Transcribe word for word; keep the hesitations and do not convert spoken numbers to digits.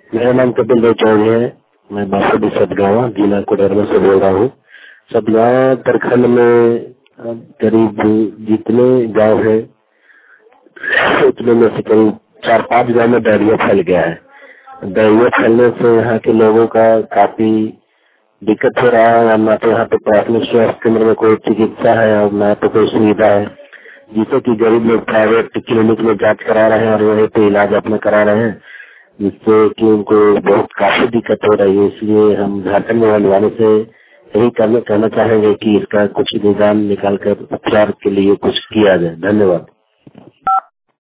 मेरा नाम कपिल देव चौधरी है। मैं बासुडी सदगावा जिला कोडरमा से बोल रहा हूँ। सदगावा प्रखंड में करीब जितने गांव है उतने में से करीब चार पांच गांव में डायरिया फैल गया है। डायरिया फैलने से यहाँ के लोगों का काफी दिक्कत हो रहा है। ना तो यहाँ पे प्राथमिक स्वास्थ्य केंद्र में कोई चिकित्सा है और ना तो कोई सुविधा है, जिससे कि गरीब लोग प्राइवेट क्लिनिक में जांच करा रहे हैं और वहीं पे इलाज अपना करा रहे हैं, जिससे कि उनको बहुत काफी दिक्कत हो रही है। इसलिए हम झारखंड में वाले से यही कहना चाहेंगे कि इसका कुछ निदान निकाल कर उपचार के लिए कुछ किया जाए। धन्यवाद।